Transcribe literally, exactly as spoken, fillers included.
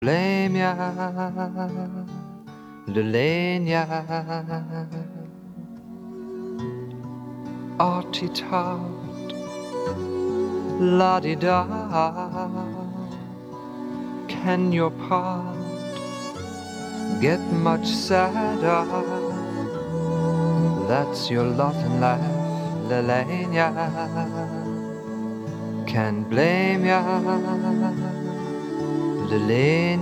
blame ya, Lelania. Artie tart, la-di-da. Can your part get much sadder? That's your lot in life, Lelania. Can't blame ya, Lelania.